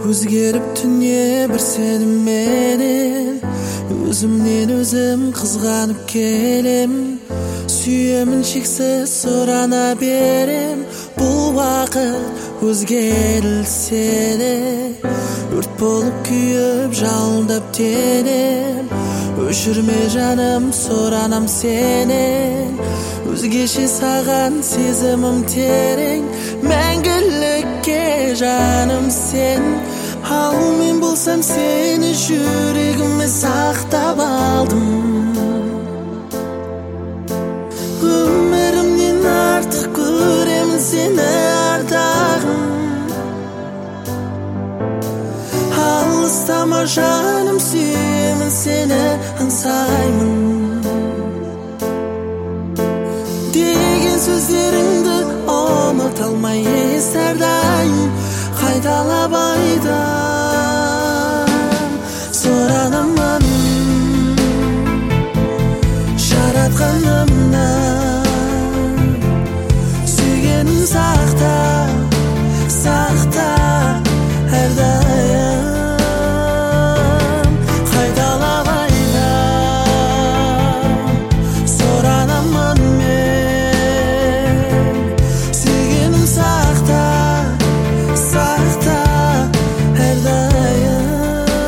Өзгеріп түне бір сенімменен, өзімнен өзім қызғанып келем. Сүйемін шексіз сұрана берем, бұл уақыт өзгерілсе де, өрт болып күйіп жалындап тенем. Өшірме жаным, сұранам сенен, өзгеше саған сезімім терең. Мәңгілікке жаным сен, ал мен болсам сені жүрегіме сақтап алдым. Өмірімнен артық көремін сені ардағым. Алыстама жаным, сүйемін сені аңсаймын деген сөздеріңді ұмыта алмай әрдайым қайталап айтам. Сұранамын жаратқанымнан, сүйгенін сақта, сақта әрдайым. Қайталап айтам, сұранамын мен, сүйгенін сақта, сақта әрдайым.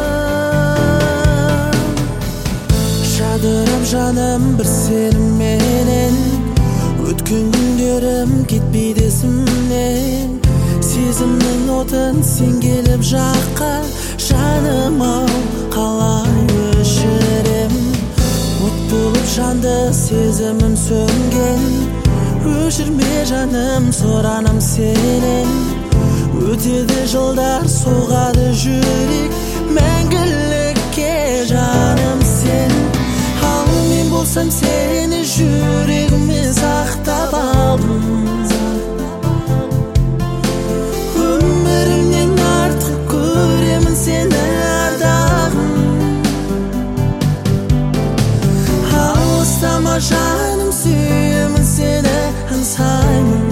Жадырап жаным бір сенімменен, өткен күндерім кетпейді есімнен. Сезімнің отын сен келіп жаққа, жаным ау қалай өшірем. От болып жанды сезімім сөнген, өшірме жаным, сұранам сенен. Өтеді жылдар, соғады жүрек, мәңгілікке жаным сен. Ал мен болсам сені жүрегіме сақтап алдым. Өмірімнен артық көремін сені ардағым. Алыстама жаным, сүйемін сені аңсаймын